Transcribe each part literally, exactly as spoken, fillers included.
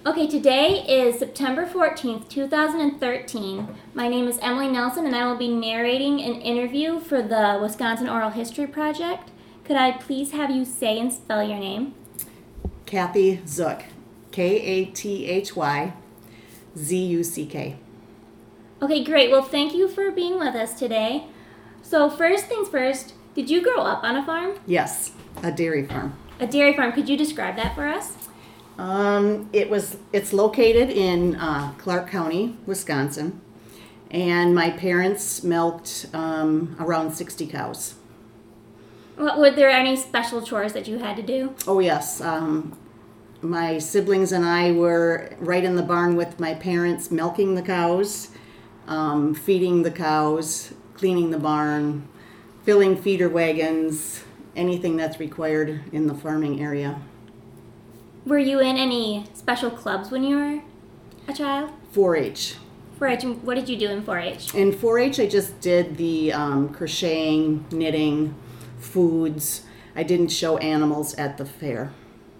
Okay, today is September fourteenth, two thousand thirteen. My name is Emily Nelson, and I will be narrating an interview for the Wisconsin Oral History Project. Could I please have you say and spell your name? Kathy Zook, K A T H Y Z U C K. Okay, great. Well, thank you for being with us today. So first things first, did you grow up on a farm? Yes, a dairy farm. A dairy farm. Could you describe that for us? Um, it was. It's located in uh, Clark County, Wisconsin, and my parents milked um, around sixty cows. What, were there any special chores that you had to do? Oh yes, um, my siblings and I were right in the barn with my parents, milking the cows, um, feeding the cows, cleaning the barn, filling feeder wagons, anything that's required in the farming area. Were you in any special clubs when you were a child? four H. four H, what did you do in four H? In four H, I just did the um, crocheting, knitting, foods. I didn't show animals at the fair.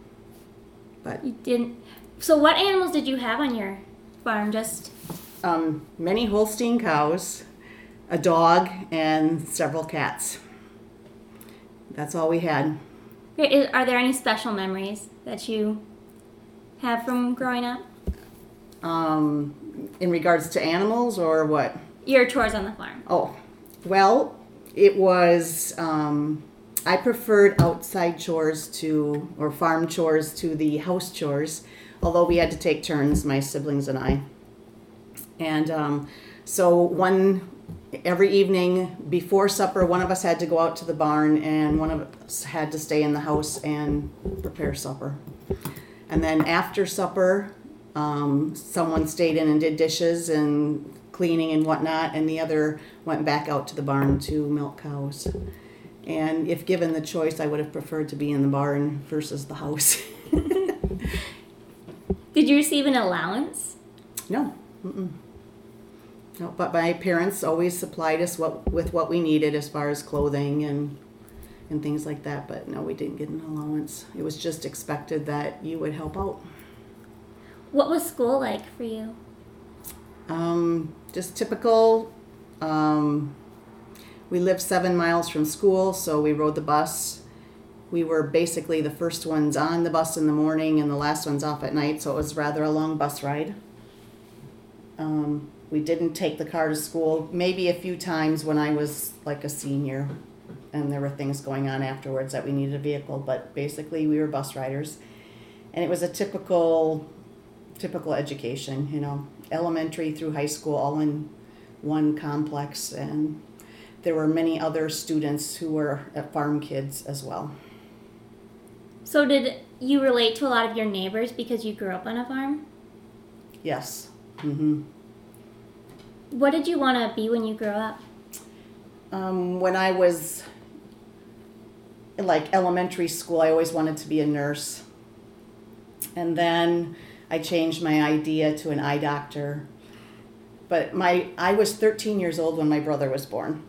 But You didn't. So what animals did you have on your farm? Just um, many Holstein cows, a dog, and several cats. That's all we had. Great. Is- Are there any special memories that you have from growing up? Um, in regards to animals or what? Your chores on the farm. Oh, well, it was, um, I preferred outside chores to, or farm chores to the house chores, although we had to take turns, my siblings and I. And um, so one, every evening before supper, one of us had to go out to the barn and one of us had to stay in the house and prepare supper. And then after supper, um, someone stayed in and did dishes and cleaning and whatnot, and the other went back out to the barn to milk cows. And if given the choice, I would have preferred to be in the barn versus the house. Did you receive an allowance? No. Mm-mm. No, but my parents always supplied us what, with what we needed as far as clothing and and things like that. But no, we didn't get an allowance. It was just expected that you would help out. What was school like for you? Um, just typical. Um, we lived seven miles from school, so we rode the bus. We were basically the first ones on the bus in the morning and the last ones off at night, so it was rather a long bus ride. Um, we didn't take the car to school, maybe a few times when I was like a senior and there were things going on afterwards that we needed a vehicle, but basically we were bus riders. And it was a typical, typical education, you know, elementary through high school all in one complex, and there were many other students who were farm kids as well. So did you relate to a lot of your neighbors because you grew up on a farm? Yes. Mm-hmm. What did you want to be when you grew up? Um, when I was in like elementary school, I always wanted to be a nurse. And then I changed my idea to an eye doctor. But my I was thirteen years old when my brother was born.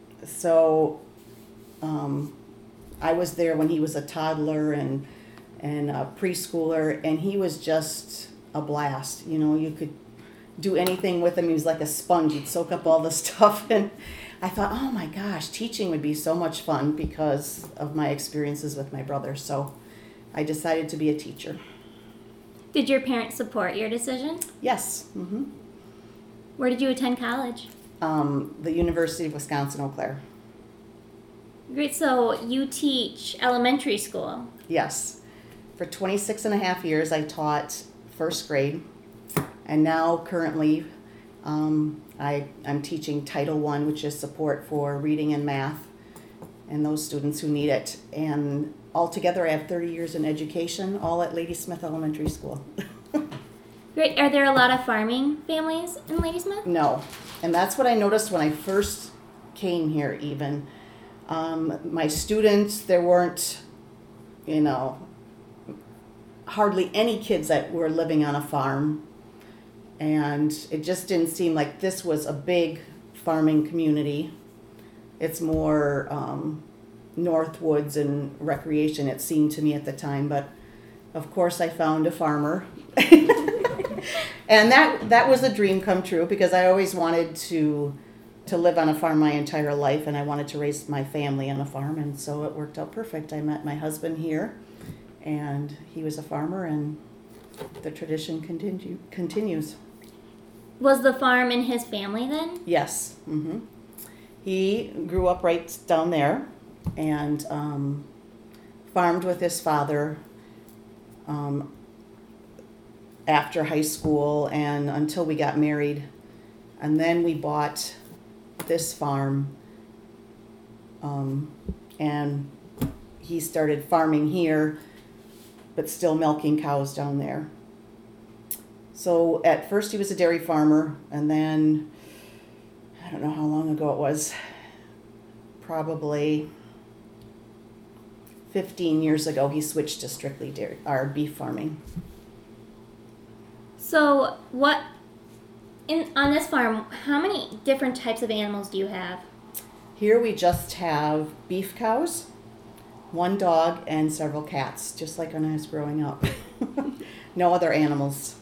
So um, I was there when he was a toddler and and a preschooler, and he was just a blast. You know, you could do anything with him. He was like a sponge. He'd soak up all the stuff. And I thought, oh my gosh, teaching would be so much fun because of my experiences with my brother. So I decided to be a teacher. Did your parents support your decision? Yes. Mm-hmm. Where did you attend college? Um, the University of Wisconsin-Eau Claire. Great. So you teach elementary school. Yes. For twenty-six and a half years, I taught first grade. And now currently um, I, I'm teaching Title One, which is support for reading and math, and those students who need it. And altogether, I have thirty years in education, all at Ladysmith Elementary School. Great. Are there a lot of farming families in Ladysmith? No. And that's what I noticed when I first came here even. Um, my students, there weren't, you know, hardly any kids that were living on a farm. And it just didn't seem like this was a big farming community. It's more um, Northwoods and recreation, it seemed to me at the time. But of course I found a farmer And that that was a dream come true because I always wanted to to live on a farm my entire life, and I wanted to raise my family on a farm, and so it worked out perfect. I met my husband here, and he was a farmer, and the tradition continue, continues. Was the farm in his family then? Yes. Mm-hmm. He grew up right down there and um, farmed with his father um, after high school and until we got married. And then we bought this farm um, and he started farming here but still milking cows down there. So at first he was a dairy farmer, and then I don't know how long ago it was, probably fifteen years ago, he switched to strictly dairy or beef farming. So what in on this farm, how many different types of animals do you have? Here we just have beef cows, one dog, and several cats, just like when I was growing up. No other animals.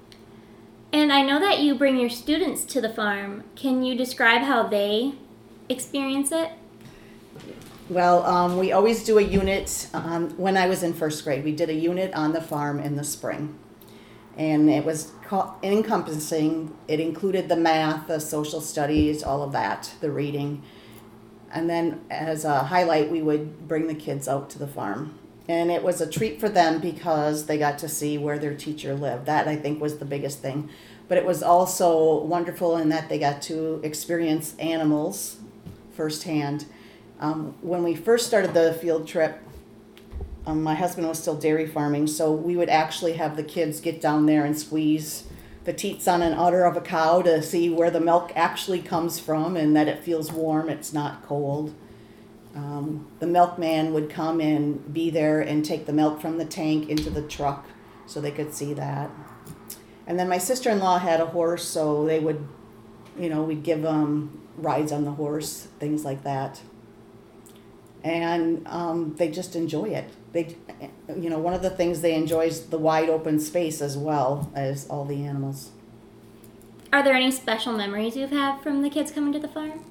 And I know that you bring your students to the farm. Can you describe how they experience it? Well, um, we always do a unit. Um, when I was in first grade, we did a unit on the farm in the spring. And it was co- encompassing, it included the math, the social studies, all of that, the reading. And then as a highlight, we would bring the kids out to the farm. And it was a treat for them because they got to see where their teacher lived. That, I think, was the biggest thing. But it was also wonderful in that they got to experience animals firsthand. Um, when we first started the field trip, um, my husband was still dairy farming, so we would actually have the kids get down there and squeeze the teats on an udder of a cow to see where the milk actually comes from and that it feels warm, it's not cold. Um, the milkman would come and be there and take the milk from the tank into the truck so they could see that. And then my sister-in-law had a horse, so they would, you know, we'd give them rides on the horse, things like that. And um, they just enjoy it. They, you know, one of the things they enjoy is the wide open space as well as all the animals. Are there any special memories you've had from the kids coming to the farm?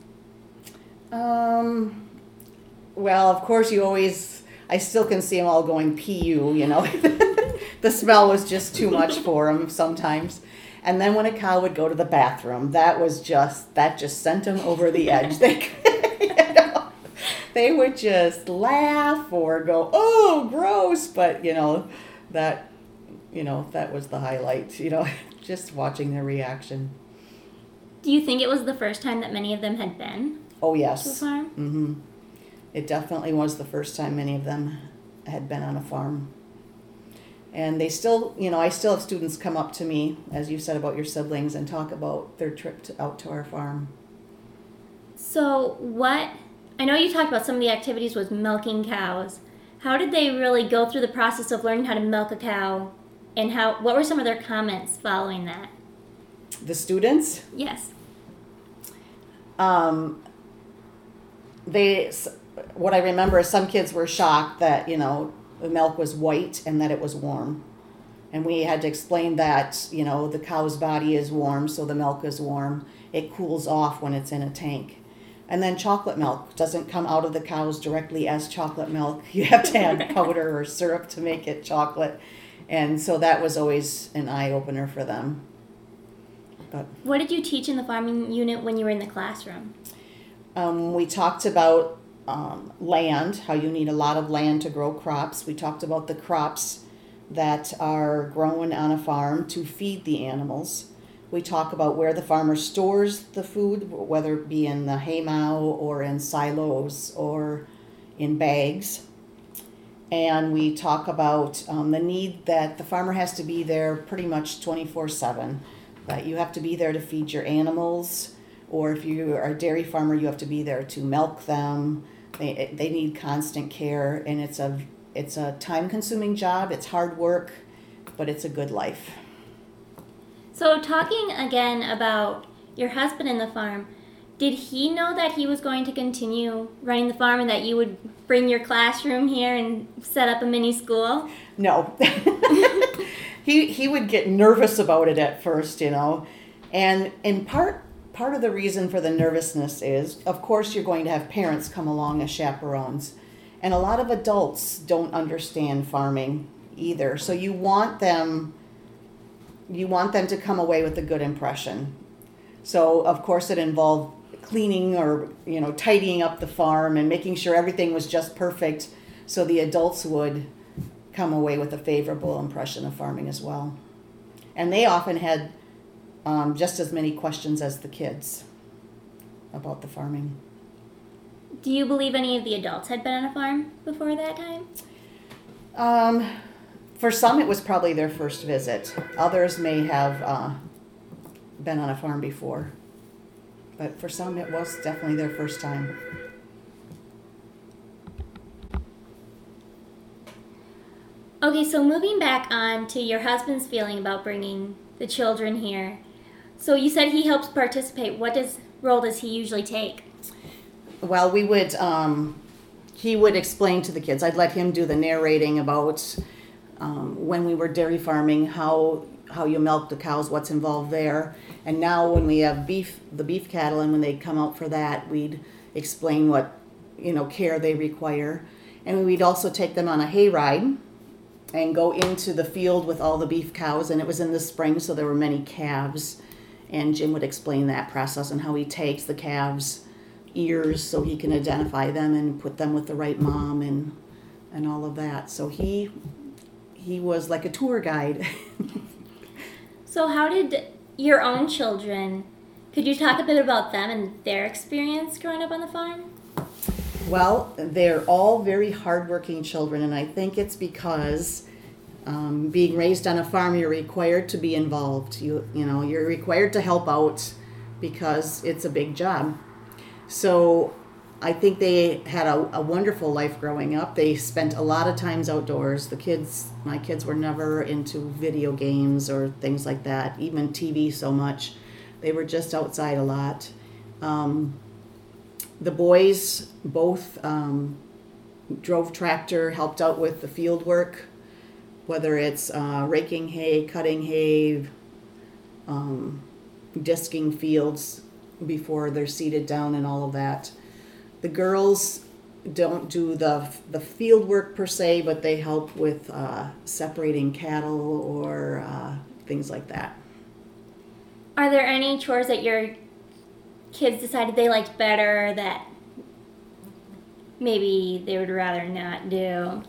Um... Well, of course, you always, I still can see them all going P U, you know. The smell was just too much for them sometimes. And then when a cow would go to the bathroom, that was just, that just sent them over the edge. They, you know, they would just laugh or go, oh, gross. But, you know, that, you know, that was the highlight, you know, just watching their reaction. Do you think it was the first time that many of them had been Oh, yes. to the farm? Mm-hmm. It definitely was the first time many of them had been on a farm. And they still, you know, I still have students come up to me, as you said about your siblings, and talk about their trip to, out to our farm. So what, I know you talked about some of the activities was milking cows. How did they really go through the process of learning how to milk a cow, and how, what were some of their comments following that? The students? Yes. Um, they... What I remember is some kids were shocked that, you know, the milk was white and that it was warm. And we had to explain that, you know, the cow's body is warm, so the milk is warm. It cools off when it's in a tank. And then chocolate milk doesn't come out of the cows directly as chocolate milk. You have to add powder or syrup to make it chocolate. And so that was always an eye-opener for them. But what did you teach in the farming unit when you were in the classroom? Um, we talked about Um, land, how you need a lot of land to grow crops. We talked about the crops that are grown on a farm to feed the animals. We talk about where the farmer stores the food, whether it be in the haymow or in silos or in bags. And we talk about um, the need that the farmer has to be there pretty much twenty-four seven, that you have to be there to feed your animals, or if you are a dairy farmer, you have to be there to milk them. They, they need constant care, and it's a it's a time-consuming job. It's hard work, but it's a good life. So talking again about your husband in the farm, did he know that he was going to continue running the farm and that you would bring your classroom here and set up a mini school? No. he he would get nervous about it at first, you know, and in part part of the reason for the nervousness is, of course, you're going to have parents come along as chaperones, and a lot of adults don't understand farming either. So you want them you want them to come away with a good impression. So of course it involved cleaning or, you know, tidying up the farm and making sure everything was just perfect so the adults would come away with a favorable impression of farming as well. And they often had um, just as many questions as the kids about the farming. Do you believe any of the adults had been on a farm before that time? Um, for some, it was probably their first visit. Others may have uh, been on a farm before. But for some, it was definitely their first time. Okay, so moving back on to your husband's feeling about bringing the children here. So you said he helps participate. What does role does he usually take? Well, we would, um, he would explain to the kids. I'd let him do the narrating about um, when we were dairy farming, how how you milk the cows, what's involved there. And now when we have beef, the beef cattle, and when they come out for that, we'd explain what, you know, care they require. And we'd also take them on a hayride and go into the field with all the beef cows. And it was in the spring, so there were many calves. And Jim would explain that process and how he takes the calves' ears so he can identify them and put them with the right mom and and all of that. So he he was like a tour guide. So how did your own children, could you talk a bit about them and their experience growing up on the farm? Well, they're all very hardworking children, and I think it's because um, being raised on a farm, you're required to be involved. You you know, you're required to help out because it's a big job. So I think they had a, a wonderful life growing up. They spent a lot of times outdoors. The kids, my kids were never into video games or things like that, even T V so much. They were just outside a lot. Um, the boys both um, drove tractor, helped out with the field work, whether it's uh, raking hay, cutting hay, um, disking fields before they're seeded down and all of that. The girls don't do the the field work per se, but they help with uh, separating cattle or uh, things like that. Are there any chores that your kids decided they liked better that maybe they would rather not do?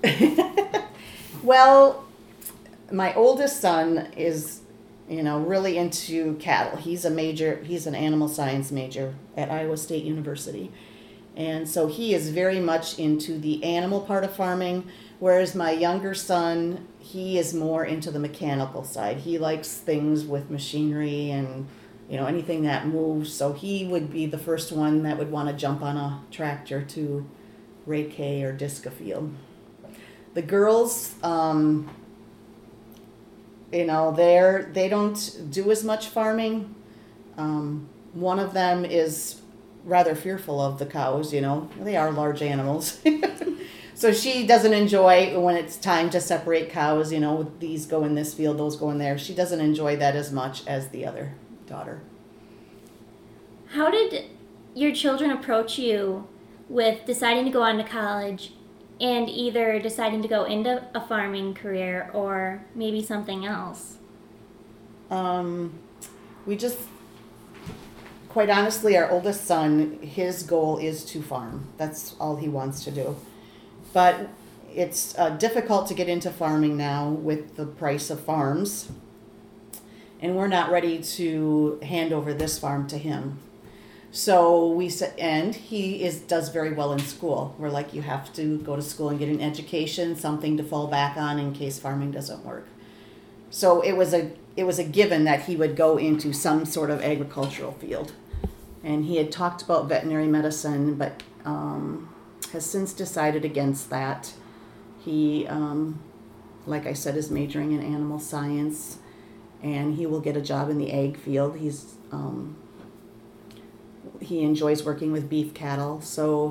Well, my oldest son is, you know, really into cattle. He's a major, he's an animal science major at Iowa State University. And so he is very much into the animal part of farming, whereas my younger son, he is more into the mechanical side. He likes things with machinery and, you know, anything that moves. So he would be the first one that would want to jump on a tractor to rake hay or disc a field. The girls, um, you know, they're, they don't do as much farming. Um, one of them is rather fearful of the cows, you know. They are large animals. So she doesn't enjoy when it's time to separate cows, you know, these go in this field, those go in there. She doesn't enjoy that as much as the other daughter. How did your children approach you with deciding to go on to college and either deciding to go into a farming career or maybe something else? Um, we just, quite honestly, our oldest son, his goal is to farm. That's all he wants to do. But it's uh, difficult to get into farming now with the price of farms. And we're not ready to hand over this farm to him. So we said, and he is does very well in school. We're like, you have to go to school and get an education, something to fall back on in case farming doesn't work. So it was a it was a given that he would go into some sort of agricultural field. And he had talked about veterinary medicine, but um, has since decided against that. He, um, like I said, is majoring in animal science, and he will get a job in the ag field. He's um, he enjoys working with beef cattle, so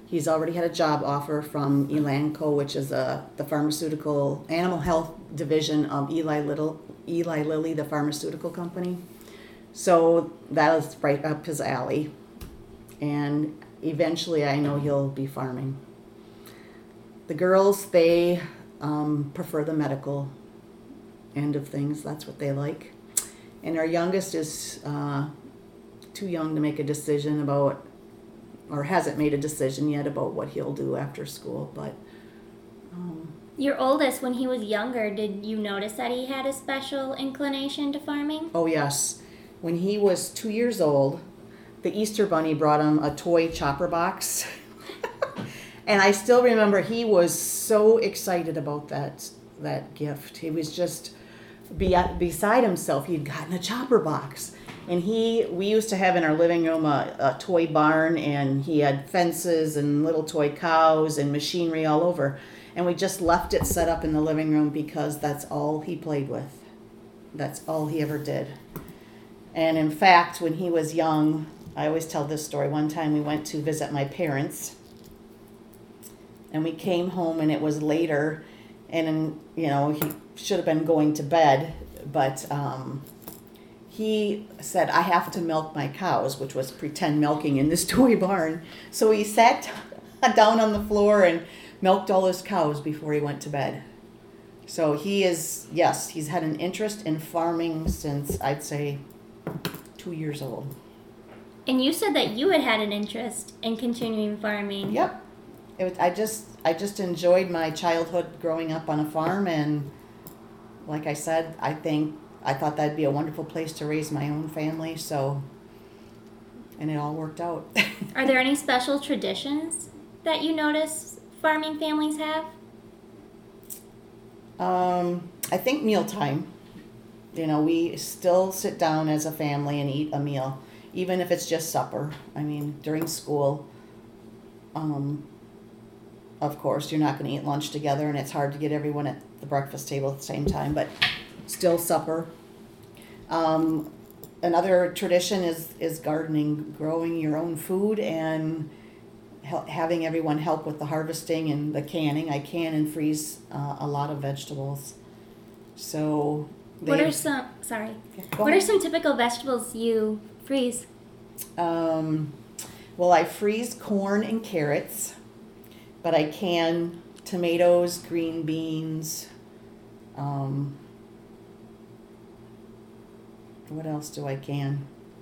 He's already had a job offer from Elanco, which is a the pharmaceutical animal health division of Eli Little Eli Lilly, the pharmaceutical company. So that is right up his alley. And eventually I know he'll be farming. The girls, they um, prefer the medical end of things. That's what they like. And our youngest is uh, too young to make a decision about, or hasn't made a decision yet about what he'll do after school. But um, your oldest, when he was younger, did you notice that he had a special inclination to farming? Oh, yes. When he was two years old, the Easter Bunny brought him a toy chopper box. And I still remember he was so excited about that that gift. He was just be, beside himself. He'd gotten a chopper box. And he, we used to have in our living room a, a toy barn, and he had fences and little toy cows and machinery all over. And we just left it set up in the living room because that's all he played with. That's all he ever did. And in fact, when he was young, I always tell this story. One time we went to visit my parents, and we came home and it was later, and you know, he should have been going to bed, but um, he said, I have to milk my cows, which was pretend milking in this toy barn. So he sat down on the floor and milked all his cows before he went to bed. So he is, yes, he's had an interest in farming since, I'd say, two years old. And you said that you had had an interest in continuing farming. Yep. It was, I just I just enjoyed my childhood growing up on a farm, and like I said, I think I thought that'd be a wonderful place to raise my own family, so and it all worked out. Are there any special traditions that you notice farming families have? Um, I think mealtime. You know, we still sit down as a family and eat a meal, even if it's just supper. I mean, during school, um, of course, you're not going to eat lunch together, and it's hard to get everyone at the breakfast table at the same time, but still supper. Um, another tradition is, is gardening, growing your own food, and hel- having everyone help with the harvesting and the canning. I can and freeze uh, a lot of vegetables. So they, what are some, sorry, yeah, what ahead. are some typical vegetables you freeze? Um, well, I freeze corn and carrots, but I can tomatoes, green beans. Um, what else do I can?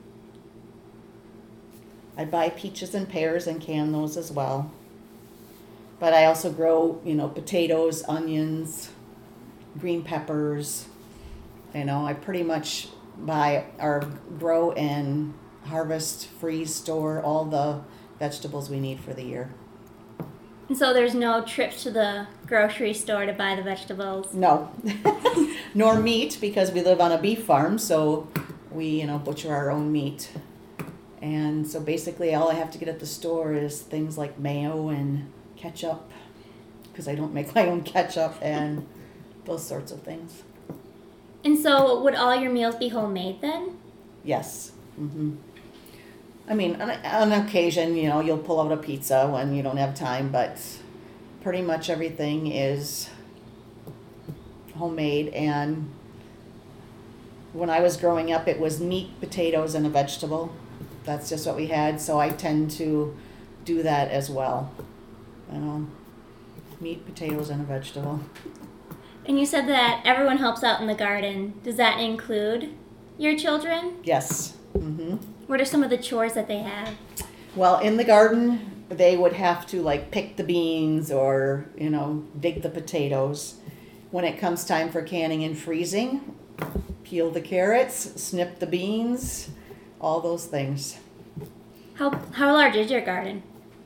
I buy peaches and pears and can those as well. But I also grow, you know, potatoes, onions, green peppers. You know, I pretty much buy or grow and harvest, freeze, store all the vegetables we need for the year. And so there's no trips to the grocery store to buy the vegetables? No. Nor meat, because we live on a beef farm, so we, you know, butcher our own meat. And so basically all I have to get at the store is things like mayo and ketchup, because I don't make my own ketchup, and those sorts of things. And so would all your meals be homemade then? Yes. Mm-hmm. I mean, on, on occasion, you know, you'll pull out a pizza when you don't have time, but pretty much everything is homemade. And when I was growing up, it was meat, potatoes, and a vegetable. That's just what we had, so I tend to do that as well. You know, meat, potatoes, and a vegetable. And you said that everyone helps out in the garden. Does that include your children? Yes. Mm-hmm. What are some of the chores that they have? Well, in the garden, they would have to like pick the beans or, you know, dig the potatoes. When it comes time for canning and freezing, peel the carrots, snip the beans, all those things. How how large is your garden?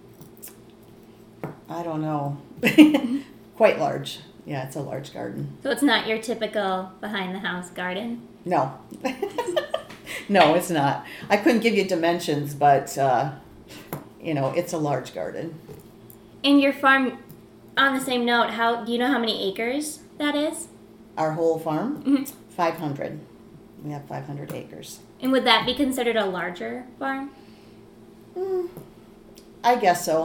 I don't know. Quite large. Yeah, it's a large garden. So it's not your typical behind the house garden? No. No, it's not. I couldn't give you dimensions, but, uh, you know, it's a large garden. And your farm, on the same note, how do you know how many acres that is? Our whole farm? Mm-hmm. five hundred. We have five hundred acres. And would that be considered a larger farm? Mm, I guess so.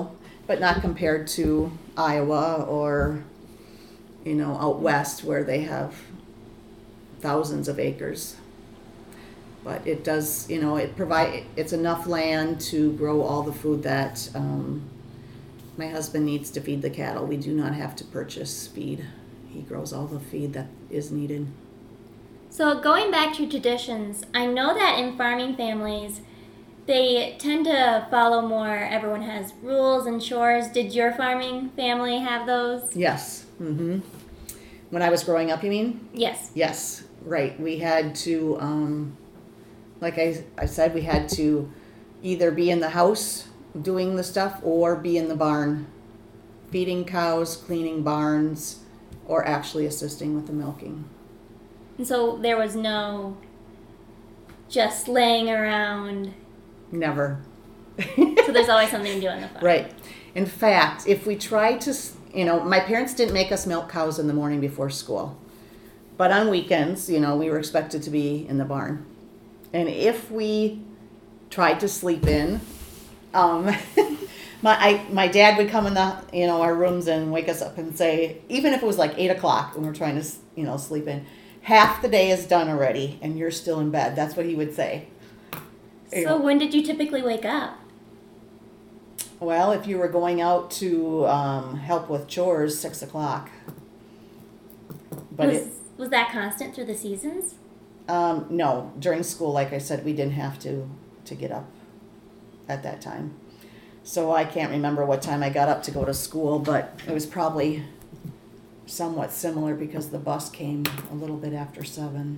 but not compared to Iowa or, you know, out west where they have thousands of acres. But it does, you know, it provide it's enough land to grow all the food that um, my husband needs to feed the cattle. We do not have to purchase feed. He grows all the feed that is needed. So going back to traditions, I know that in farming families, they tend to follow more, everyone has rules and chores. Did your farming family have those? Yes. Mm-hmm. When I was growing up, you mean? Yes. Yes, right. We had to, um, like I, I said, we had to either be in the house doing the stuff or be in the barn, feeding cows, cleaning barns, or actually assisting with the milking. And so there was no just laying around. Never. So there's always something to do on the farm. Right. In fact, if we tried to, you know, my parents didn't make us milk cows in the morning before school. But on weekends, you know, we were expected to be in the barn. And if we tried to sleep in, um, my I, my dad would come in the, you know, our rooms and wake us up and say, even if it was like eight o'clock when we're trying to, you know, sleep in, half the day is done already and you're still in bed. That's what he would say. So you know, when did you typically wake up? Well, if you were going out to um, help with chores, six o'clock. But was, it, was that constant through the seasons? Um, no, during school, like I said, we didn't have to, to get up at that time. So I can't remember what time I got up to go to school, but it was probably somewhat similar because the bus came a little bit after seven.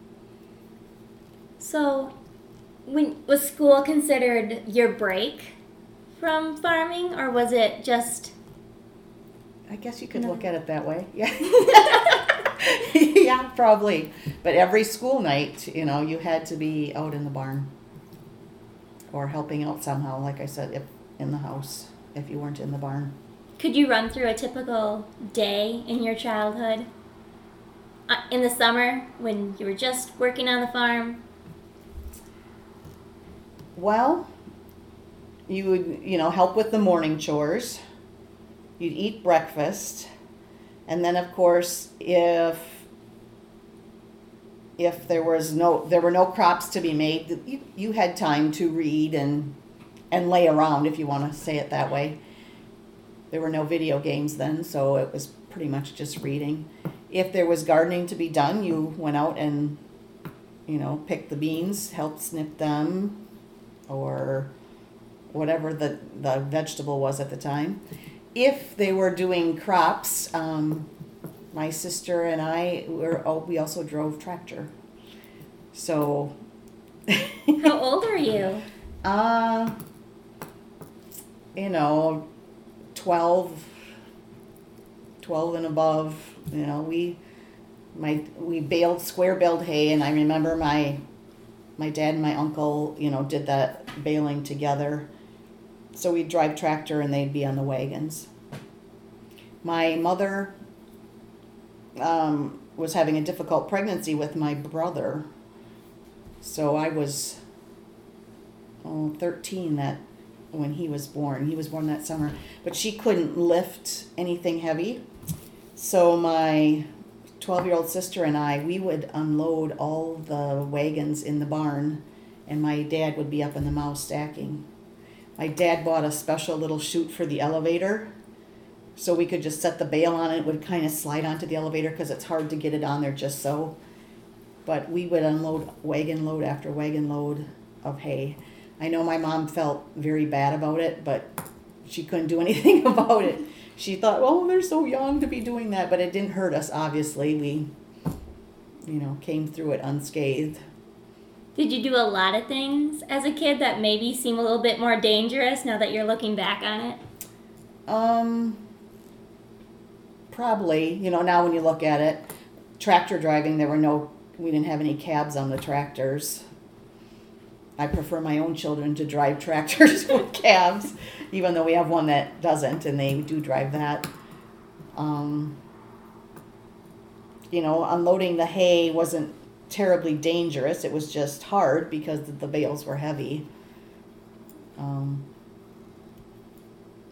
So when was school considered your break from farming, or was it just... I guess you could No. look at it that way. Yeah. Yeah, probably. But every school night, you know, you had to be out in the barn or helping out somehow, like I said, if in the house, if you weren't in the barn. Could you run through a typical day in your childhood? Uh, in the summer, when you were just working on the farm? Well, you would, you know, help with the morning chores. You'd eat breakfast. And then, of course, if if there was no there were no crops to be made, you, you had time to read and and lay around, if you want to say it that way. There were no video games then, so it was pretty much just reading. If there was gardening to be done, you went out and, you know, picked the beans, helped snip them, or whatever the, the vegetable was at the time. If they were doing crops, um, my sister and I were oh, we also drove tractor. So How old are you? Uh, you know, twelve, twelve and above. You know, we my we baled square baled hay, and I remember my my dad and my uncle, you know, did that baling together. So we'd drive tractor and they'd be on the wagons. My mother um, was having a difficult pregnancy with my brother. So I was oh, thirteen that when he was born. He was born that summer. But she couldn't lift anything heavy. So my twelve-year-old sister and I, we would unload all the wagons in the barn, and my dad would be up in the mow stacking. My dad bought a special little chute for the elevator, so we could just set the bale on it. It would kind of slide onto the elevator because it's hard to get it on there just so. But we would unload wagon load after wagon load of hay. I know my mom felt very bad about it, but she couldn't do anything about it. She thought, oh, they're so young to be doing that, but it didn't hurt us, obviously. We, you know, came through it unscathed. Did you do a lot of things as a kid that maybe seem a little bit more dangerous now that you're looking back on it? Um, probably. You know, now when you look at it, tractor driving, there were no, we didn't have any cabs on the tractors. I prefer my own children to drive tractors with cabs, even though we have one that doesn't, and they do drive that. Um, you know, unloading the hay wasn't terribly dangerous. It was just hard because the bales were heavy. Um,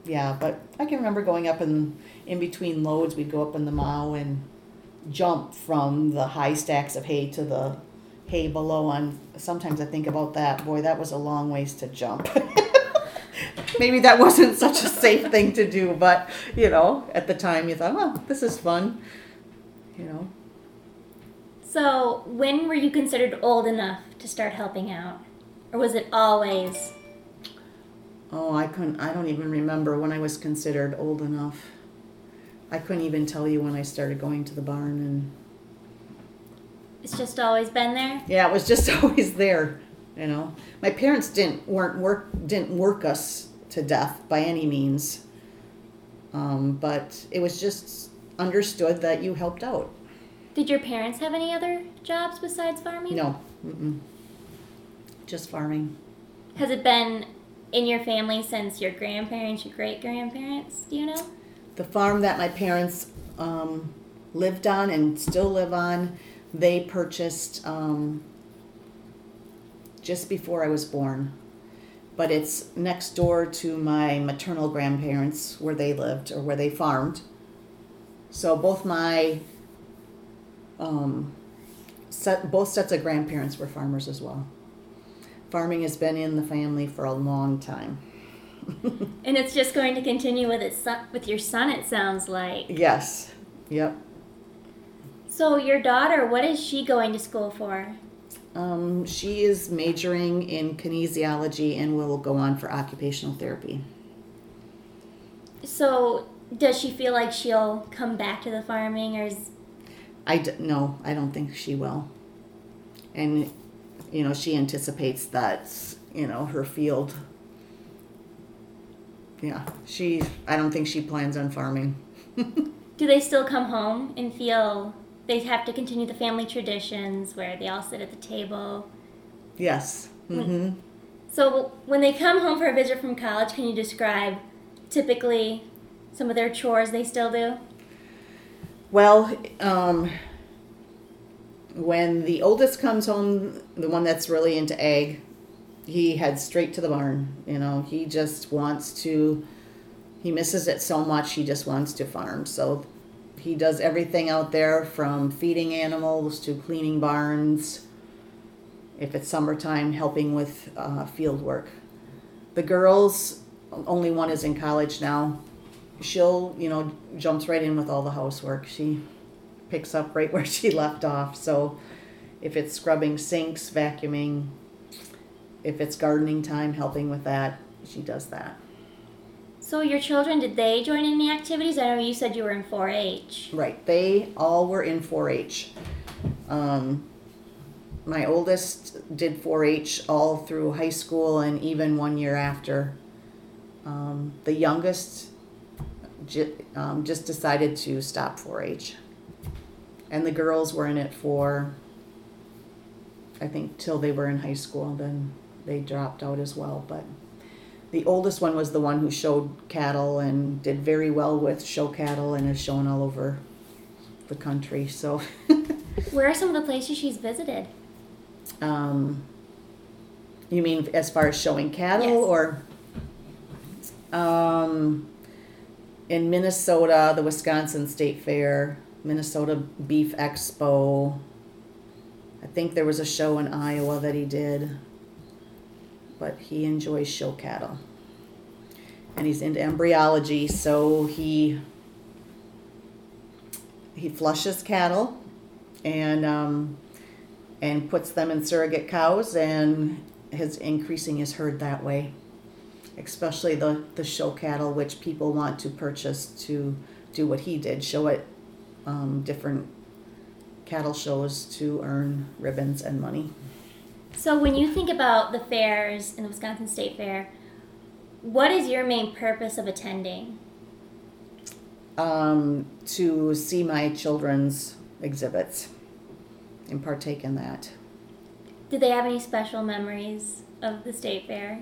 yeah, but I can remember going up in, in between loads, we'd go up in the mow and jump from the high stacks of hay to the hay below. On sometimes I think about that. Boy, that was a long ways to jump. Maybe that wasn't such a safe thing to do, but you know, at the time you thought, oh, this is fun. You know. So, when were you considered old enough to start helping out? Or was it always? Oh, I couldn't, I don't even remember when I was considered old enough. I couldn't even tell you when I started going to the barn. And It's just always been there? yeah, it was just always there, you know. My parents didn't weren't work didn't work us to death by any means. Um, but it was just understood that you helped out. Did your parents have any other jobs besides farming? No, mm-mm. Just farming. Has it been in your family since your grandparents, your great-grandparents? Do you know? The farm that my parents um, lived on and still live on, they purchased um, just before I was born. But it's next door to my maternal grandparents where they lived or where they farmed. So both my um, set, both sets of grandparents were farmers as well. Farming has been in the family for a long time. And it's just going to continue with its son, with your son, it sounds like. Yes. Yep. So your daughter, what is she going to school for? Um, she is majoring in kinesiology and will go on for occupational therapy. So does she feel like she'll come back to the farming, or is... I d- no, I don't think she will. And, you know, she anticipates that, you know, her field. Yeah, she, I don't think she plans on farming. Do they still come home and feel they have to continue the family traditions where they all sit at the table? Yes. Mm-hmm. So when they come home for a visit from college, can you describe typically some of their chores they still do? Well, um, when the oldest comes home, the one that's really into ag, he heads straight to the barn. You know, he just wants to, he misses it so much, he just wants to farm. So he does everything out there from feeding animals to cleaning barns. If it's summertime, helping with uh, field work. The girls, only one is in college now. She'll, you know, jumps right in with all the housework. She picks up right where she left off. So if it's scrubbing sinks, vacuuming, if it's gardening time, helping with that, she does that. So your children, did they join any activities? I know you said you were in four H. Right. They all were in four H. Um, my oldest did four H all through high school and even one year after. Um, the youngest j- um, just decided to stop four H. And the girls were in it for, I think, till they were in high school. Then they dropped out as well. But the oldest one was the one who showed cattle and did very well with show cattle and is shown all over the country. So, Where are some of the places she's visited? um, you mean as far as showing cattle? Yes. Or um, in Minnesota, the Wisconsin State Fair, Minnesota Beef Expo. I think there was a show in Iowa that he did, but he enjoys show cattle. And he's into embryology, so he he flushes cattle and um, and puts them in surrogate cows, and is increasing his herd that way. Especially the, the show cattle, which people want to purchase to do what he did, show at um, different cattle shows to earn ribbons and money. So when you think about the fairs in the Wisconsin State Fair, what is your main purpose of attending? Um, to see my children's exhibits and partake in that. Did they have any special memories of the State Fair?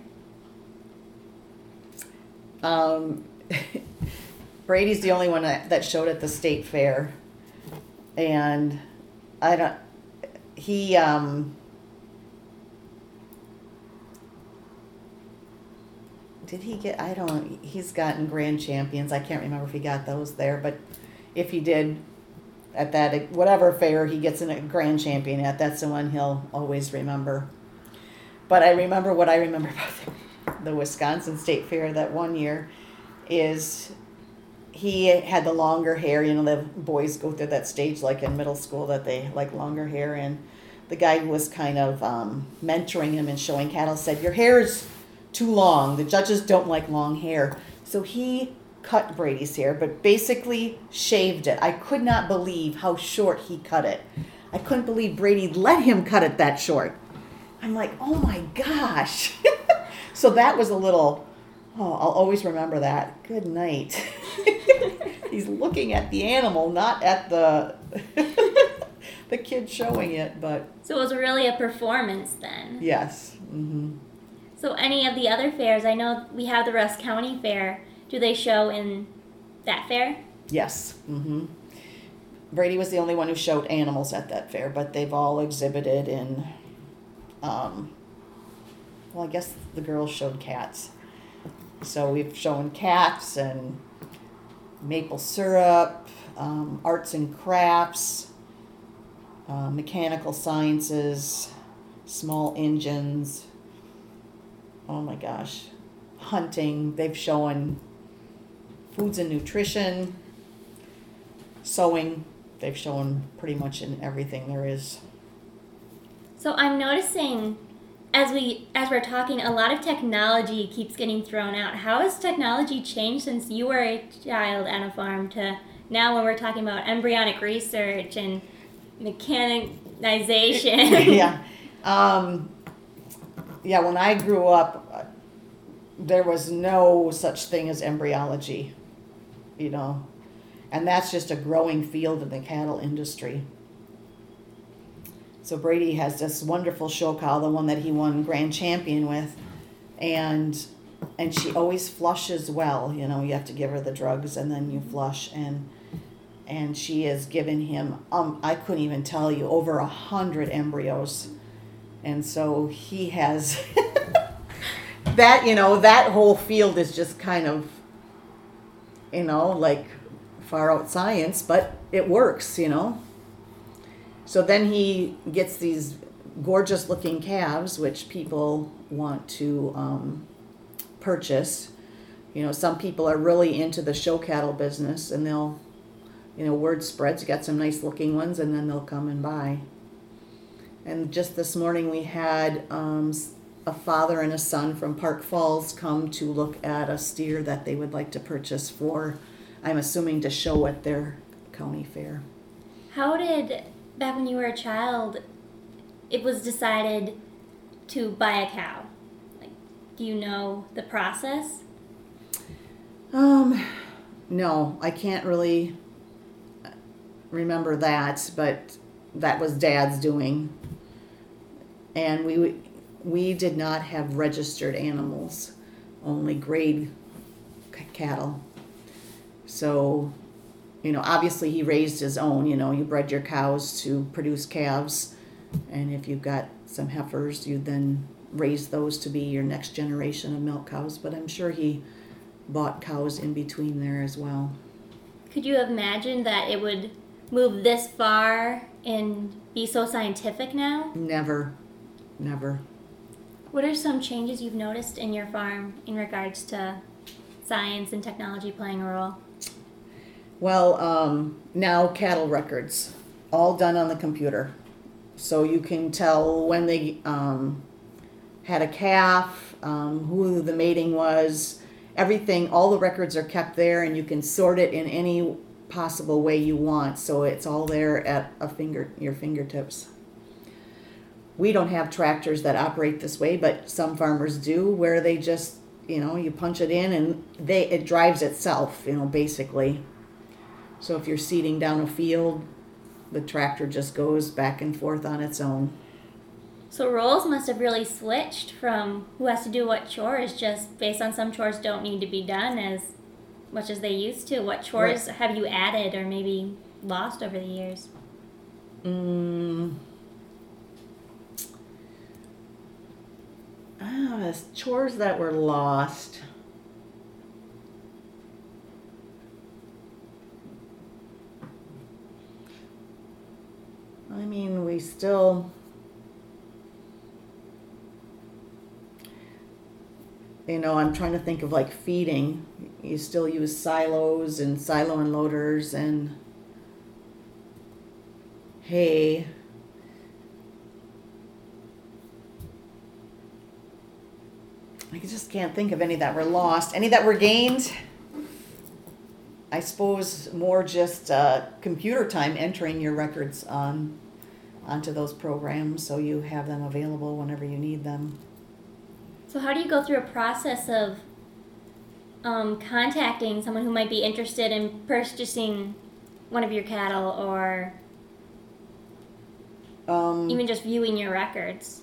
Um, Brady's the only one that, that showed at the State Fair, and I don't, he, um, did he get, I don't, he's gotten grand champions. I can't remember if he got those there, but if he did at that, whatever fair he gets in a grand champion at, that's the one he'll always remember. But I remember what I remember about the, the Wisconsin State Fair that one year is he had the longer hair. You know, the boys go through that stage like in middle school that they like longer hair, and the guy who was kind of um, mentoring him and showing cattle said, your hair is too long. The judges don't like long hair. So he cut Brady's hair, but basically shaved it. I could not believe how short he cut it. I couldn't believe Brady let him cut it that short. I'm like, oh my gosh. So that was a little, oh, I'll always remember that. Good night. He's looking at the animal, not at the the kid showing it, but. So it was really a performance then. Yes. Mm-hmm. So any of the other fairs, I know we have the Rusk County Fair. Do they show in that fair? Yes. Mm-hmm. Brady was the only one who showed animals at that fair, but they've all exhibited in, um, well, I guess the girls showed cats. So we've shown cats and maple syrup, um, arts and crafts, uh, mechanical sciences, small engines. Oh my gosh, hunting. They've shown foods and nutrition, sewing. They've shown pretty much in everything there is. So I'm noticing as we as we're talking, a lot of technology keeps getting thrown out. How has technology changed since you were a child on a farm to now when we're talking about embryonic research and mechanization? Yeah. Um, yeah, when I grew up, there was no such thing as embryology, you know, and that's just a growing field in the cattle industry. So Brady has this wonderful show cow, the one that he won grand champion with, and and she always flushes well. You know, you have to give her the drugs and then you flush, and and she has given him um I couldn't even tell you over a hundred embryos, and so he has that. You know, that whole field is just kind of, you know, like far out science, but it works. You know. So then he gets these gorgeous looking calves, which people want to um, purchase. You know, some people are really into the show cattle business, and they'll, you know, word spreads, you got some nice looking ones, and then they'll come and buy. And just this morning we had um, a father and a son from Park Falls come to look at a steer that they would like to purchase for, I'm assuming, to show at their county fair. How did... Back when you were a child, it was decided to buy a cow. Like, do you know the process? Um, no, I can't really remember that, but that was Dad's doing. And we we did not have registered animals, only grade c- cattle. So, you know, obviously he raised his own. You know, you bred your cows to produce calves, and if you've got some heifers, you then raise those to be your next generation of milk cows. But I'm sure he bought cows in between there as well. Could you have imagined that it would move this far and be so scientific now? Never, never. What are some changes you've noticed in your farm in regards to science and technology playing a role? Well, um, now cattle records, all done on the computer. So you can tell when they um, had a calf, um, who the mating was, everything, all the records are kept there, and you can sort it in any possible way you want. So it's all there at a finger, your fingertips. We don't have tractors that operate this way, but some farmers do, where they just, you know, you punch it in and they it drives itself, you know, basically. So if you're seeding down a field, the tractor just goes back and forth on its own. So roles must have really switched from who has to do what chores, just based on some chores don't need to be done as much as they used to. What chores right. have you added or maybe lost over the years? Mm. Ah, chores that were lost. still, you know, I'm trying to think of like feeding. You still use silos and silo unloaders and hay. I just can't think of any that were lost. Any that were gained, I suppose more just uh, computer time entering your records on onto those programs so you have them available whenever you need them. So how do you go through a process of um, contacting someone who might be interested in purchasing one of your cattle or Um, even just viewing your records?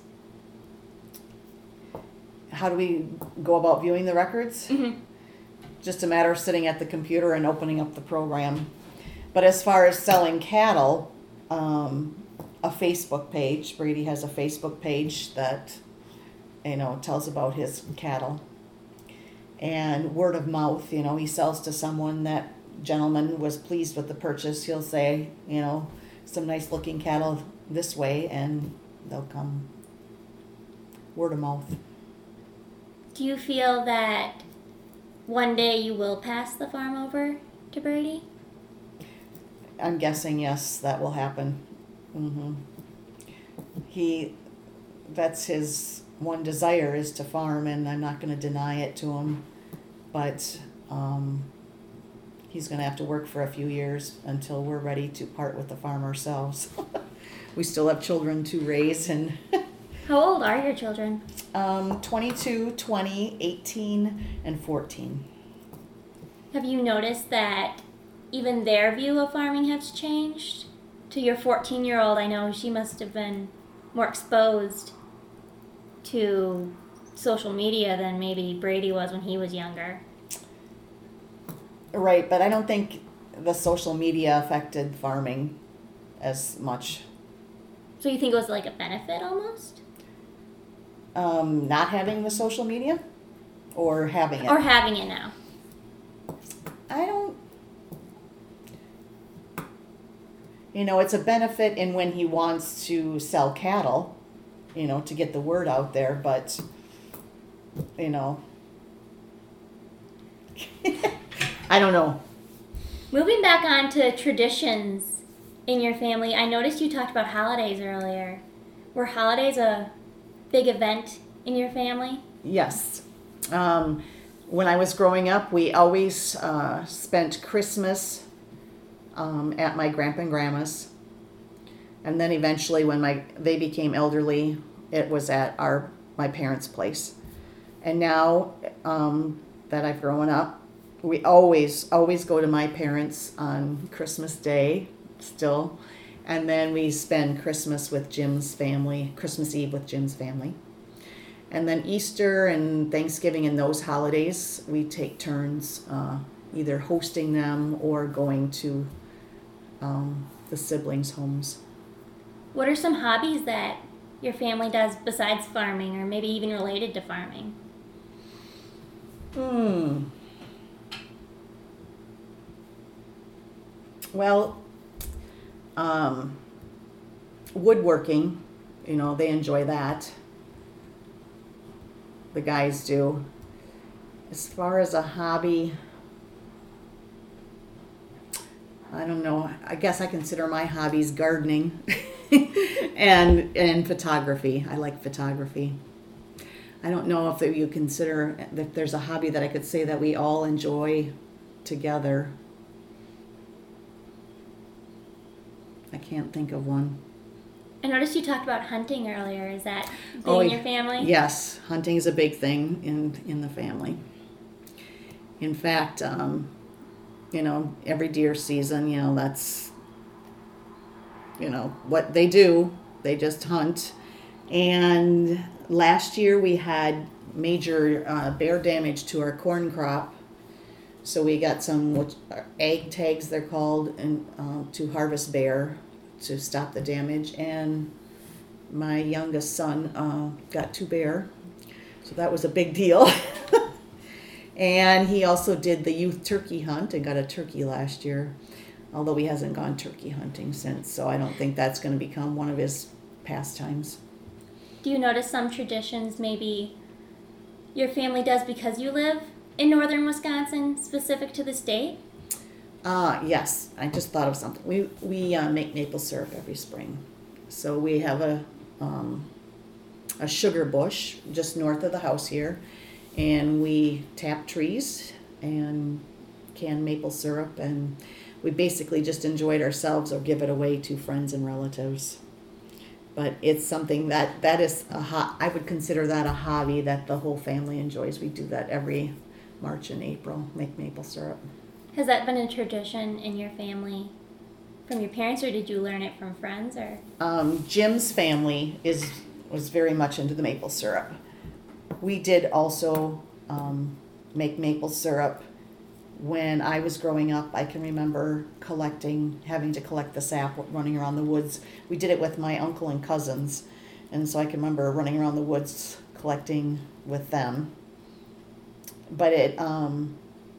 how do we go about viewing the records? Mm-hmm. Just a matter of sitting at the computer and opening up the program. But as far as selling cattle, um, a Facebook page, Brady has a Facebook page that, you know, tells about his cattle. And word of mouth, you know, he sells to someone, that gentleman was pleased with the purchase. He'll say, you know, some nice looking cattle this way, and they'll come. Word of mouth. Do you feel that one day you will pass the farm over to Brady? I'm guessing, yes, that will happen. Mm-hmm. He, that's his one desire, is to farm, and I'm not going to deny it to him. But um, he's going to have to work for a few years until we're ready to part with the farm ourselves. We still have children to raise, and How old are your children? um, twenty-two, twenty, eighteen, and fourteen. Have you noticed that even their view of farming has changed? To your fourteen-year-old, I know she must have been more exposed to social media than maybe Brady was when he was younger. Right, but I don't think the social media affected farming as much. So you think it was like a benefit almost? Um, not having the social media, or having it? Or having it now? I don't. You know, it's a benefit in when he wants to sell cattle, you know, to get the word out there, but, you know, I don't know. Moving back on to traditions in your family, I noticed you talked about holidays earlier. Were holidays a big event in your family? Yes. Um, when I was growing up, we always uh, spent Christmas um, at my grandpa and grandma's. And then eventually when my they became elderly, it was at our my parents' place. And now um, that I've grown up, we always, always go to my parents on Christmas Day still. And then we spend Christmas with Jim's family, Christmas Eve with Jim's family. And then Easter and Thanksgiving and those holidays, we take turns uh, either hosting them or going to um, the siblings' homes. What are some hobbies that your family does besides farming, or maybe even related to farming? Hmm. Well, um, woodworking, you know, they enjoy that. The guys do. As far as a hobby, I don't know. I guess I consider my hobbies gardening and and photography. I like photography. I don't know if you consider that there's a hobby that I could say that we all enjoy together. I can't think of one. I noticed you talked about hunting earlier. Is that big Oh, in your family? Yes, hunting is a big thing in in the family. In fact, um, you know, every deer season, you know, that's, you know, what they do. They just hunt. And last year we had major uh, bear damage to our corn crop. So we got some which are egg tags, they're called, and uh, to harvest bear to stop the damage. And my youngest son uh, got two bear, so that was a big deal. And he also did the youth turkey hunt and got a turkey last year. although he hasn't gone turkey hunting since, so I don't think that's going to become one of his pastimes. Do you notice some traditions maybe your family does because you live in northern Wisconsin, specific to the state? Uh, yes, I just thought of something. We we uh, make maple syrup every spring. So we have a um, a sugar bush just north of the house here, and we tap trees and can maple syrup, and we basically just enjoy it ourselves or give it away to friends and relatives. But it's something that, that is a hot, I would consider that a hobby that the whole family enjoys. We do that every March and April, make maple syrup. Has that been a tradition in your family from your parents, or did you learn it from friends? Or um, Jim's family is was very much into the maple syrup. We did also um, make maple syrup. When I was growing up, I can remember collecting, having to collect the sap, running around the woods. We did it with my uncle and cousins, and so I can remember running around the woods collecting with them. But it um,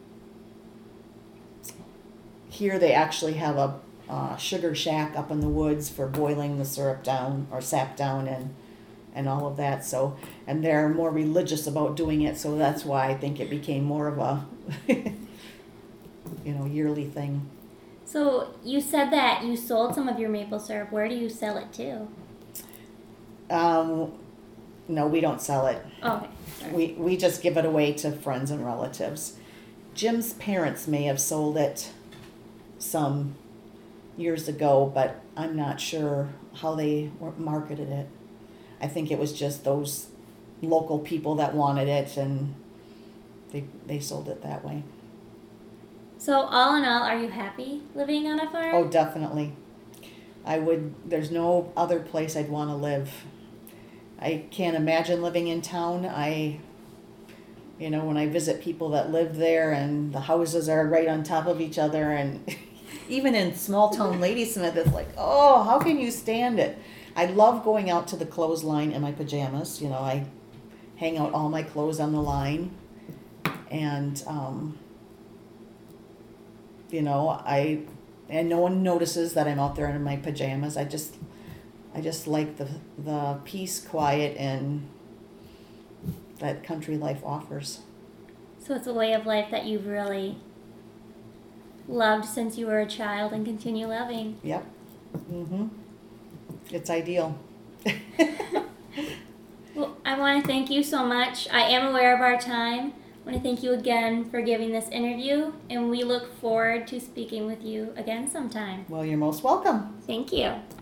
here they actually have a uh, sugar shack up in the woods for boiling the syrup down or sap down and and all of that. So, and they're more religious about doing it, so that's why I think it became more of a you know, yearly thing. So you said that you sold some of your maple syrup. Where do you sell it to? Um, no, we don't sell it. Oh, okay. Sorry. We we just give it away to friends and relatives. Jim's parents may have sold it some years ago, but I'm not sure how they marketed it. I think it was just those local people that wanted it, and they they sold it that way. So all in all, are you happy living on a farm? Oh, definitely. I would, there's no other place I'd want to live. I can't imagine living in town. I, you know, when I visit people that live there and the houses are right on top of each other, and even in small town Ladysmith, it's like, oh, how can you stand it? I love going out to the clothesline in my pajamas. You know, I hang out all my clothes on the line, and, um, you know, I, and no one notices that I'm out there in my pajamas. I just, I just like the the peace, quiet, and that country life offers. So it's a way of life that you've really loved since you were a child and continue loving. Yep. Mm-hmm. It's ideal. Well, I want to thank you so much. I am aware of our time. I want to thank you again for giving this interview, and we look forward to speaking with you again sometime. Well, you're most welcome. Thank you.